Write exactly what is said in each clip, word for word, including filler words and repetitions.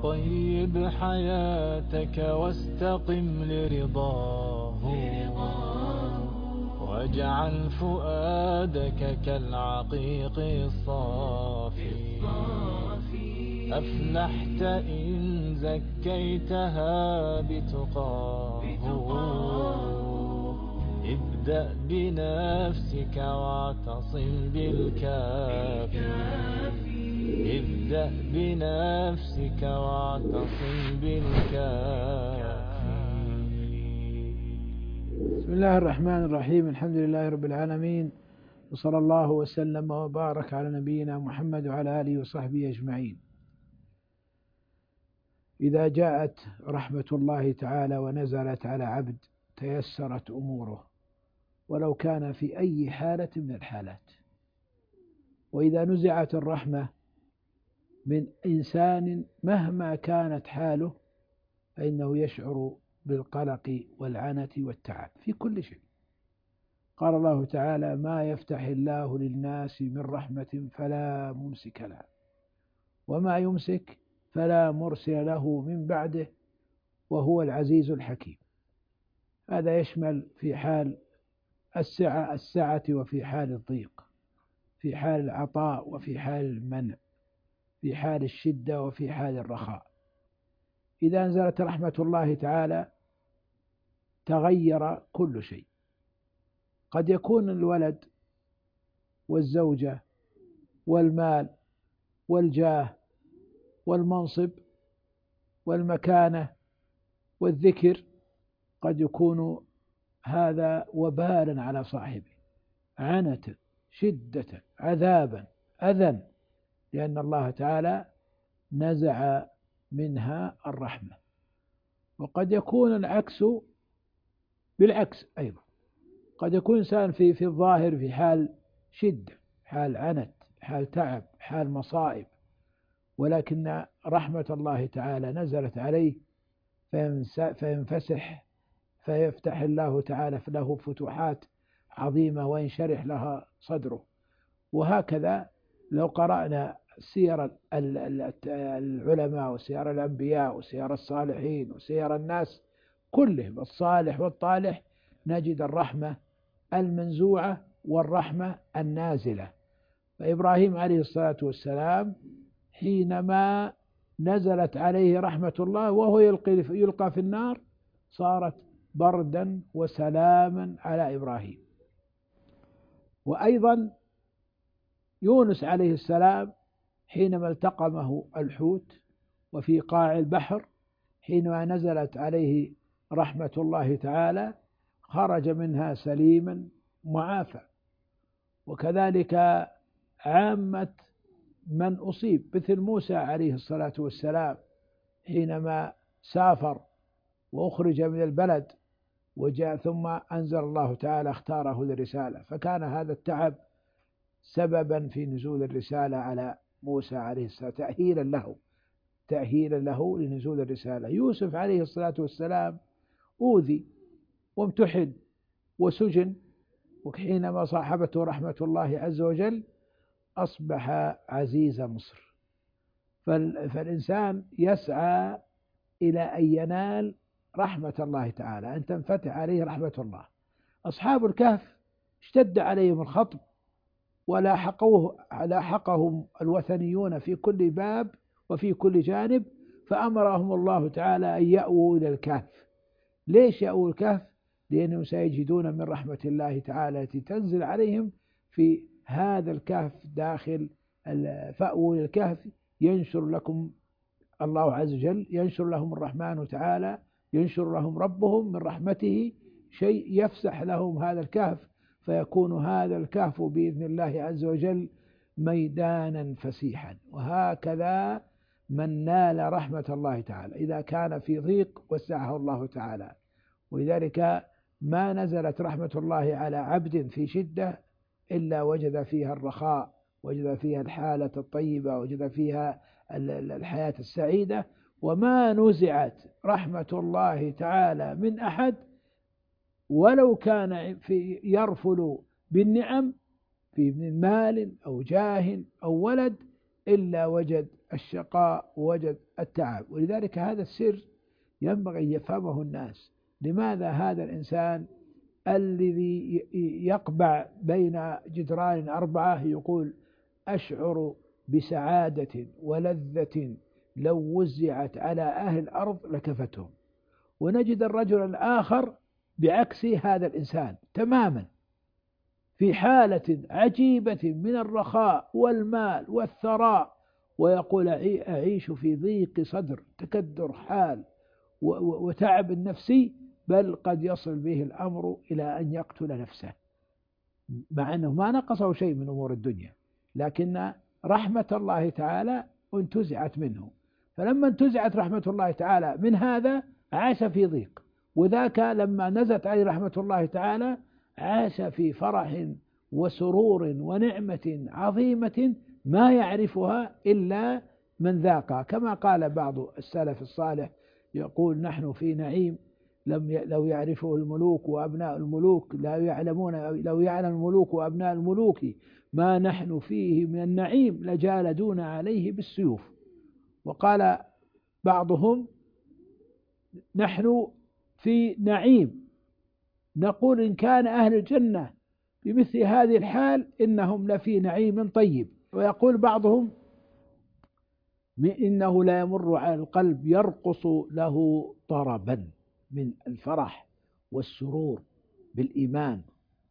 طيب حياتك واستقم لرضاه، واجعل فؤادك كالعقيق الصافي. أفلحت إن زكيتها بتقاه. ابدأ بنفسك واعتصم بالكافي. ابدأ بنفسك واعتصم بالكافي. بسم الله الرحمن الرحيم. الحمد لله رب العالمين، وصلى الله وسلم وبارك على نبينا محمد وعلى آله وصحبه أجمعين. إذا جاءت رحمة الله تعالى ونزلت على عبد تيسرت أموره ولو كان في أي حالة من الحالات. وإذا نزعت الرحمة من إنسان مهما كانت حاله فإنه يشعر بالقلق والعنة والتعب في كل شيء. قال الله تعالى: ما يفتح الله للناس من رحمة فلا ممسك لها، وما يمسك فلا مرسل له من بعده، وهو العزيز الحكيم. هذا يشمل في حال السعة السعة وفي حال الضيق، في حال العطاء وفي حال المنع، في حال الشدة وفي حال الرخاء. إذا نزلت رحمة الله تعالى تغير كل شيء. قد يكون الولد والزوجة والمال والجاه والمنصب والمكانة والذكر قد يكون هذا وبالا على صاحبه، عنة، شدة، عذابا، أذى، لأن الله تعالى نزع منها الرحمة. وقد يكون العكس بالعكس أيضا. قد يكون إنسان في في الظاهر في حال شدة، حال عنت، حال تعب، حال مصائب، ولكن رحمة الله تعالى نزلت عليه فينفسح، فيفتح الله تعالى له فتوحات عظيمة وينشرح لها صدره. وهكذا لو قرأنا سير العلماء وسير الأنبياء وسير الصالحين وسير الناس كلهم الصالح والطالح نجد الرحمة المنزوعة والرحمة النازلة. فإبراهيم عليه الصلاة والسلام حينما نزلت عليه رحمة الله وهو يلقي يلقى في النار صارت بردا وسلاما على إبراهيم. وأيضا يونس عليه السلام حينما التقمه الحوت وفي قاع البحر، حينما نزلت عليه رحمة الله تعالى خرج منها سليما معافى. وكذلك عامة من أصيب، مثل موسى عليه الصلاة والسلام حينما سافر وأخرج من البلد وجاء ثم أنزل الله تعالى اختاره للرسالة، فكان هذا التعب سببا في نزول الرسالة على موسى عليه السلام، تأهيلا له تأهيلا له لنزول الرسالة. يوسف عليه الصلاة والسلام أوذي وامتحن وسجن، وحينما صاحبته رحمة الله عز وجل أصبح عزيز مصر. فالإنسان يسعى إلى أن ينال رحمة الله تعالى، أن تنفتح عليه رحمة الله. أصحاب الكهف اشتد عليهم الخطب ولاحقوه لاحقهم الوثنيون في كل باب وفي كل جانب، فأمرهم الله تعالى أن يأووا إلى الكهف. ليش يأووا الكهف؟ لأنهم سيجدون من رحمة الله تعالى التي تنزل عليهم في هذا الكهف داخل. فأووا إلى الكهف ينشر لكم الله عز وجل، ينشر لهم الرحمن تعالى، ينشر لهم ربهم من رحمته شيء يفسح لهم هذا الكهف، فيكون هذا الكهف بإذن الله عز وجل ميدانا فسيحا. وهكذا من نال رحمة الله تعالى إذا كان في ضيق وسعه الله تعالى. ولذلك ما نزلت رحمة الله على عبد في شدة إلا وجد فيها الرخاء، وجد فيها الحالة الطيبة، وجد فيها الحياة السعيدة. وما نزعت رحمة الله تعالى من أحد ولو كان في يرفل بالنعم في من مال أو جاه أو ولد إلا وجد الشقاء ووجد التعب. ولذلك هذا السر ينبغي أن يفهمه الناس. لماذا هذا الإنسان الذي يقبع بين جدران أربعة يقول أشعر بسعادة ولذة لو وزعت على أهل الأرض لكفتهم، ونجد الرجل الآخر بعكس هذا الإنسان تماما في حالة عجيبة من الرخاء والمال والثراء، ويقول أعيش في ضيق صدر، تكدر حال وتعب النفسي، بل قد يصل به الأمر إلى أن يقتل نفسه، مع أنه ما نقصه شيء من أمور الدنيا، لكن رحمة الله تعالى انتزعت منه. فلما انتزعت رحمة الله تعالى من هذا عاش في ضيق، وذاك لما نزلت عليه رحمة الله تعالى عاش في فرح وسرور ونعمة عظيمة ما يعرفها إلا من ذاقها. كما قال بعض السلف الصالح يقول نحن في نعيم لم ي... لو يعرفه الملوك وأبناء الملوك لا يعلمون، لو يعلم الملوك وأبناء الملوك ما نحن فيه من النعيم لجالدون عليه بالسيوف. وقال بعضهم نحن في نعيم نقول إن كان أهل الجنة بمثل هذه الحال إنهم لفي نعيم طيب. ويقول بعضهم إنه لا يمر على القلب يرقص له طربا من الفرح والسرور بالإيمان.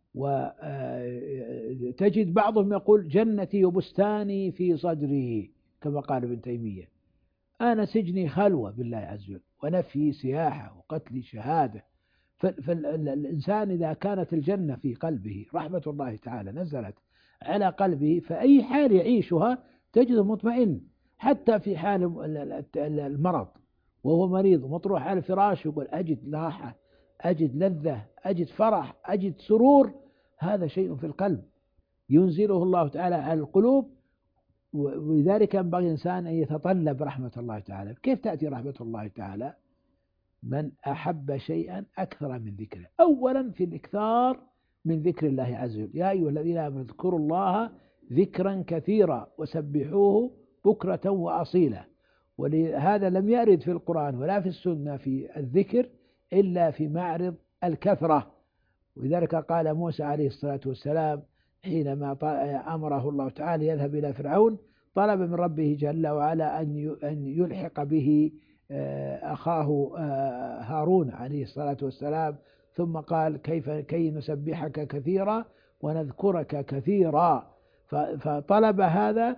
وتجد بعضهم يقول جنتي وبستاني في صدري، كما قال ابن تيمية، أنا سجني خلوة بالله عز وجل، ونفي سياحة وقتل شهادة. فالإنسان إذا كانت الجنة في قلبه رحمة الله تعالى نزلت على قلبه، فأي حال يعيشها تجده مطمئن، حتى في حال المرض وهو مريض ومطروح على الفراش يقول أجد راحة، أجد لذة، أجد فرح، أجد سرور. هذا شيء في القلب ينزله الله تعالى على القلوب. ولذلك ينبغي الإنسان أن يتطلب رحمة الله تعالى. كيف تأتي رحمة الله تعالى؟ من أحب شيئا أكثر من ذكره. أولا في الإكثار من ذكر الله عز وجل، يا أيها الذين آمنوا اذكروا الله ذكرا كثيرا وسبحوه بكرة وأصيلا. ولهذا لم يرد في القرآن ولا في السنة في الذكر إلا في معرض الكثرة. ولذلك قال موسى عليه الصلاة والسلام حينما أمره الله تعالى يذهب إلى فرعون، طلب من ربه جل وعلا أن يلحق به أخاه هارون عليه الصلاة والسلام، ثم قال كيف كي نسبحك كثيرا ونذكرك كثيرا. فطلب هذا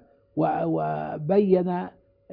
وبين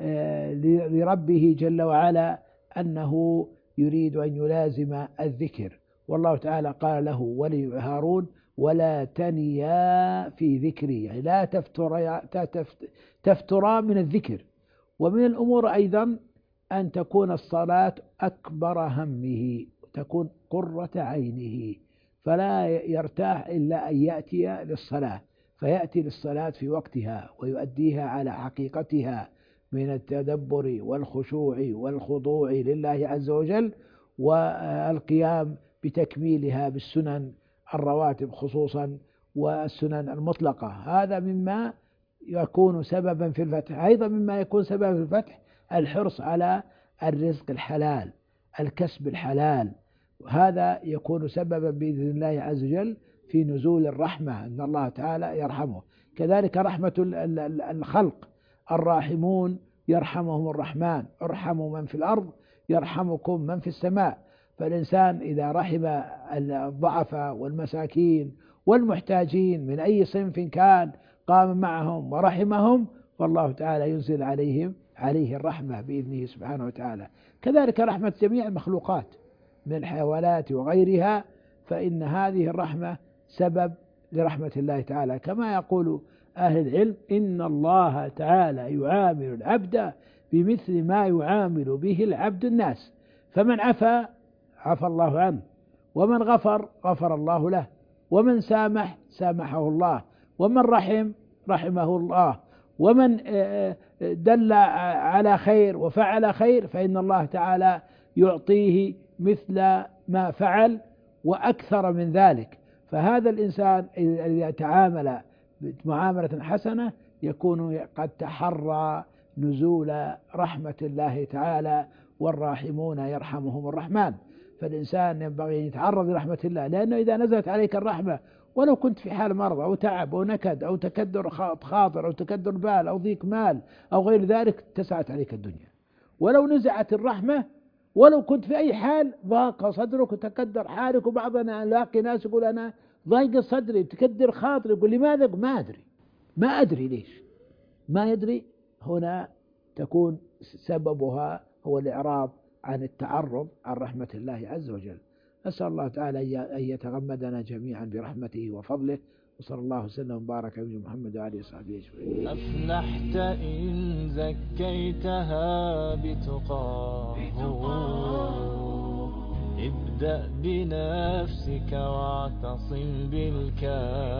لربه جل وعلا أنه يريد أن يلازم الذكر. والله تعالى قال له ولهارون ولا تنيا في ذكري، يعني لا تفترا تفترا من الذكر. ومن الأمور أيضا أن تكون الصلاة أكبر همه، تكون قرة عينه، فلا يرتاح إلا أن يأتي للصلاة، فيأتي للصلاة في وقتها ويؤديها على حقيقتها من التدبر والخشوع والخضوع لله عز وجل، والقيام بتكميلها بالسنن الرواتب خصوصا والسنن المطلقة. هذا مما يكون سببا في الفتح. أيضا مما يكون سببا في الفتح الحرص على الرزق الحلال، الكسب الحلال، هذا يكون سببا بإذن الله عز وجل في نزول الرحمة، أن الله تعالى يرحمه. كذلك رحمة الخلق، الراحمون يرحمهم الرحمن، ارحموا من في الأرض يرحمكم من في السماء. فالإنسان إذا رحم الضعفاء والمساكين والمحتاجين من أي صنف كان قام معهم ورحمهم، فالله تعالى ينزل عليهم عليه الرحمة بإذنه سبحانه وتعالى. كذلك رحمة جميع المخلوقات من الحيوانات وغيرها، فإن هذه الرحمة سبب لرحمة الله تعالى. كما يقول أهل العلم إن الله تعالى يعامل العبد بمثل ما يعامل به العبد الناس، فمن عفا عفى الله عنه، ومن غفر غفر الله له، ومن سامح سامحه الله، ومن رحم رحمه الله، ومن دل على خير وفعل خير فإن الله تعالى يعطيه مثل ما فعل وأكثر من ذلك. فهذا الإنسان إذا تعامل معاملة حسنة يكون قد تحرى نزول رحمة الله تعالى، والراحمون يرحمهم الرحمن. فالإنسان ينبغي أن يتعرض لرحمة الله، لأنه إذا نزلت عليك الرحمة ولو كنت في حال مرض أو تعب أو نكد أو تكدر خاطر أو تكدر بال أو ضيق مال أو غير ذلك، اتسعت عليك الدنيا. ولو نزعت الرحمة ولو كنت في أي حال ضاق صدرك وتكدر حالك. وبعضنا لاقي ناس يقول أنا ضايق صدري تكدر خاطري، يقول لماذا؟ ما أدري ما أدري ليش ما يدري. هنا تكون سببها هو الإعراض عن التعرض عن رحمة الله عز وجل. أسأل الله تعالى أن يتغمدنا جميعا برحمته وفضله، وصلى الله وسلم وبارك على محمد وعلى آله وصحبه أجمعين. أفلحت إن زكيتها بتقاه، ابدأ بنفسك واعتصم بالكافي.